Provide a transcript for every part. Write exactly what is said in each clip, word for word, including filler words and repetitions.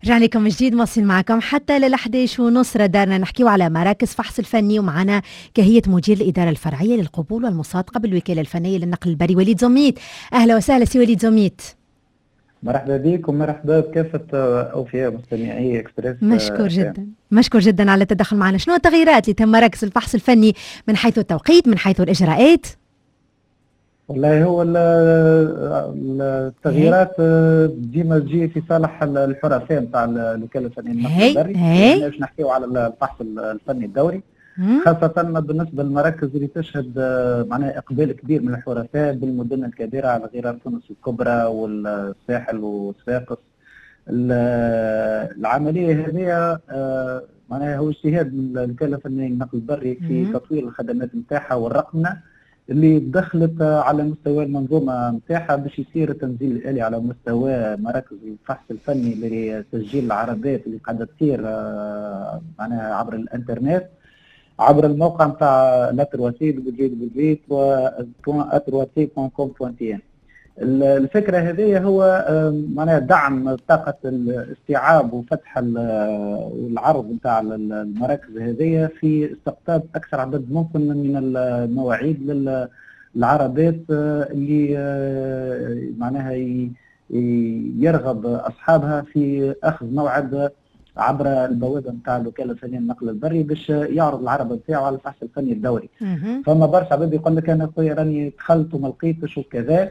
رجعنا لكم من جديد، واصلين معكم حتى للحداش ونص. دارنا نحكيو على مراكز فحص الفني، ومعنا كهية مدير الإدارة الفرعية للقبول والمصادقة بالوكالة الفنية للنقل البري وليد زميت. أهلا وسهلا سي وليد زميت. مرحبا بك ومرحبا بكافة أوفياء مستمعي إكسبريس. مشكور جدا مشكور جدا على التدخل معنا. شنو التغييرات اللي تم مراكز الفحص الفني من حيث التوقيت، من حيث الإجراءات؟ والله هو التغييرات ديما تجي في صالح الحرفاء نتاع الوكالة الفنية للنقل البري. احنا باش نحكيو على الفحص الفني الدوري، خاصة بالنسبة للمراكز اللي تشهد معناها إقبال كبير من الحرفاء بالمدن الكبيرة على غرار تونس الكبرى والساحل وصفاقس. العملية هذه معناها هو اجتهاد من الوكالة الفنية للنقل البري في تطوير الخدمات نتاعها والرقمنة اللي دخلت على مستوى المنظومة نتاعها باش يصير التنزيل الآلي على مستوى مراكز الفحص الفني لتسجيل العربات اللي قاعدة تصير معناها عبر الانترنت، عبر الموقع نتاع لاترواتي دبليو دبليو دبليو دوت اترواتي دوت كوم دوت تي ان. الفكره هذه هو معناها دعم طاقه الاستيعاب وفتح والعرض نتاع المراكز هذه في استقطاب اكثر عدد ممكن من المواعيد للعربات اللي معناها يرغب اصحابها في اخذ موعد عبر البوابه نتاع الوكاله الفنيه للنقل البري باش يعرض العربه نتاعو على الفحص الفني الدوري. فما برشا عباد يقول لك انا خويا راني دخلت وما لقيتش وكذا،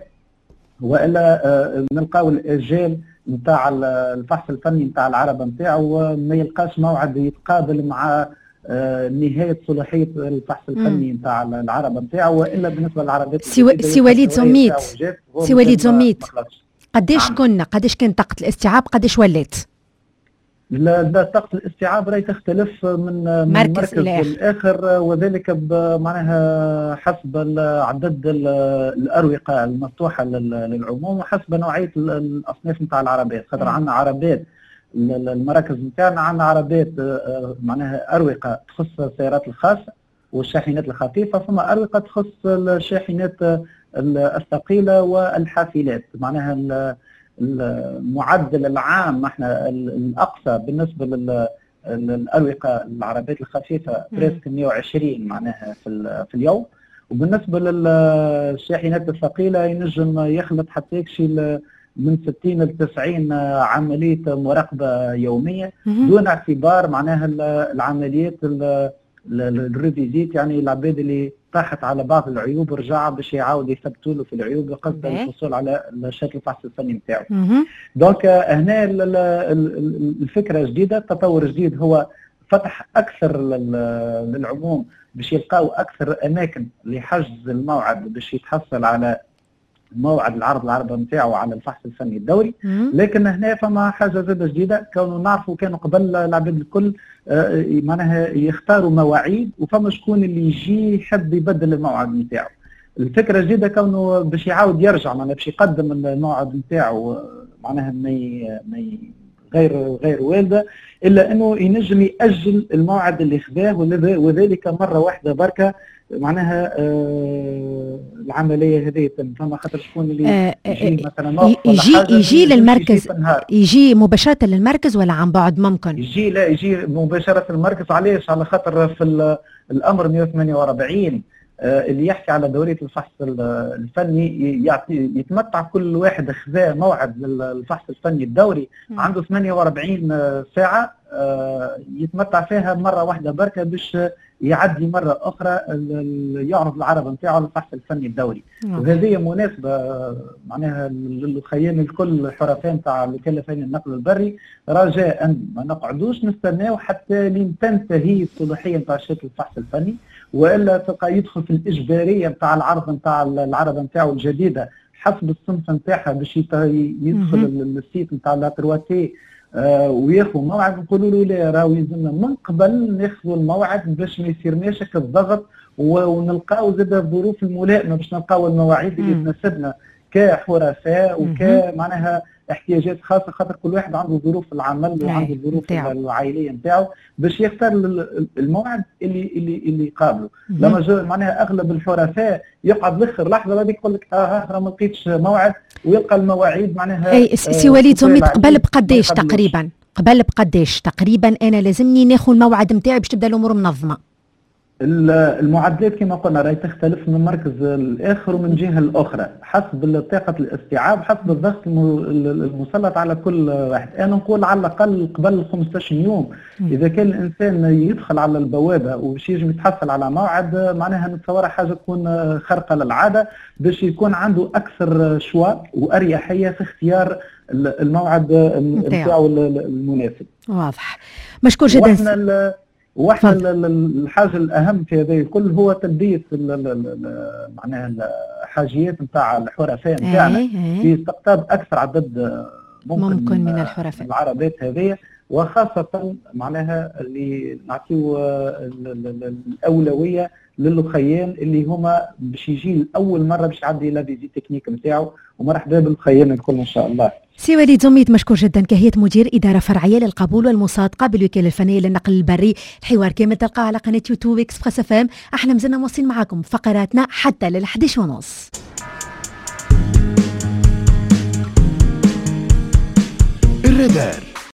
والا نلقاو الاجال نتاع الفحص الفني نتاع العربه نتاعو ما يلقاش موعد يتقابل مع نهايه صلاحيه الفحص الفني نتاع العربه نتاعو، والا بالنسبه للعربات سي وليد زميت سي وليد زميت قداش كنا قداش كان طاقه الاستيعاب، قداش ولات؟ لا طاقة الاستيعاب راهي تختلف من مركز, مركز للآخر، وذلك معناها حسب عدد الأروقة المفتوحة للعموم وحسب نوعية الأصناف نتاع العربات. خاطر عندنا عربات المراكز نتاعنا عندنا عربات معناها أروقة تخص السيارات الخاصة والشاحنات الخفيفة، ثم أروقة تخص الشاحنات الثقيلة والحافلات. معناها المعدل العام احنا الاقصى بالنسبه للاروقه العربيات الخفيفه بريسك مئة وعشرين معناها في في اليوم، وبالنسبه للشاحنات الثقيله ينجم يخلط حتى يكشي من ستين ل تسعين عمليه مراقبه يوميه دون اعتبار معناها العمليات الريفيزيت، يعني العباد اللي طاحت على بعض العيوب ورجع باش يعاود يثبتوا له في العيوب بقصد الحصول على شكل الفحص الفني نتاعو. دونك هنا الفكره جديده، التطور جديد هو فتح اكثر للعموم باش يلقاو اكثر اماكن لحجز الموعد باش يتحصل على موعد العرض العربه نتاعو على الفحص الفني الدوري. لكن هنا فما حاجه زاده جديده، كونوا نعرفوا كانوا قبل العباد الكل آه معناها يختاروا مواعيد وفما شكون اللي يجي يحب يبدل الموعد نتاعو. الفكره الجديده كونه باش يعاود يرجع معناها باش يقدم الموعد نتاعو معناها ما غير غير والده، الا انه ينجم ياجل الموعد اللي خذاه وذلك مره واحده بركه. معناها آه العمليه هذه فما خاطر شكون اللي آه يجي مثلا يجي يجي للمركز، يجي مباشره للمركز ولا عن بعد ممكن؟ يجي لا يجي مباشره للمركز. علاش؟ على خاطر في الامر مئة وثمانية وأربعين آه اللي يحكي على دوريه الفحص الفني يعطي يتمتع كل واحد خذا موعد للفحص الفني الدوري م. عنده ثمانية وأربعين ساعه آه يتمتع فيها مره واحده بركه باش يعدي مرة أخرى يعرض العربة نتاعو على الفحص الفني الدوري. وهذه مناسبة معناها للخيام الكل حرفاء نتاع الوكالة الفنية للنقل البري، رجاء ما نقعدوش نستناو حتى لين تنتهي الصلاحية نتاع شكل الفحص الفني، والا تلقى يدخل في الإجبارية نتاع العرض نتاع العربة نتاعو الجديدة حسب الصنف نتاعها باش يدخل السيت نتاع لاترواتي آه وياخذوا موعد. نقولوا له لا راهو يلزمنا من قبل ناخذوا الموعد باش ما يصيرناش هكا الضغط ونلقاو زاد الظروف الملائمه باش نلقاو المواعيد اللي تناسبنا كحرفاء وكمعناها احتياجات خاصه، خاطر كل واحد عنده ظروف العمل وعنده الظروف العائليه نتاعو باش يختار الموعد اللي اللي اللي يقابله. لما معناها اغلب الحرفاء يقعد لاخر لحظه غادي يقول لك اه راه ما لقيتش موعد ويلقى المواعيد معناها اي سي وليد زميت قبل بقداش تقريبا قبل بقداش تقريبا انا لازمني ناخذ الموعد نتاعي باش تبدا الامور منظمه؟ المعدلات كما قلنا راهي تختلف من مركز الاخر ومن جهه الاخرى حسب طاقه الاستيعاب، حسب الضغط المسلط على كل واحد. انا نقول على الاقل قبل خمسطاش يوم اذا كان الانسان يدخل على البوابه وباش يجي يتحصل على موعد، معناها نتصور حاجه تكون خارقه للعاده باش يكون عنده اكثر شوا واريحيه في اختيار الموعد نتاعو المناسب. واضح، مشكور جدا. واحنا الحاجه الاهم في هذا الكل هو تلبيه معناها الحاجيات نتاع الحرفاء نتاعنا في استقطاب اكثر عدد ممكن, ممكن من الحرفاء العربات هذه، وخاصه معناها اللي نعطيو الاولويه للخيام اللي هما باش يجي لاول مره باش يعدي لا فيزيت تكنيك نتاعو. ومرحبا بالخيام الكل ان شاء الله. سي وليد زميت مشكور جدا، كهية مدير إدارة فرعية للقبول والمصادقة بالوكالة الفنية للنقل البري. الحوار كامل تلقاه على قناة يوتيوب إكسبريس اف ام. احنا مازلنا مواصلين معاكم فقراتنا حتى للحداش ونص. الرادار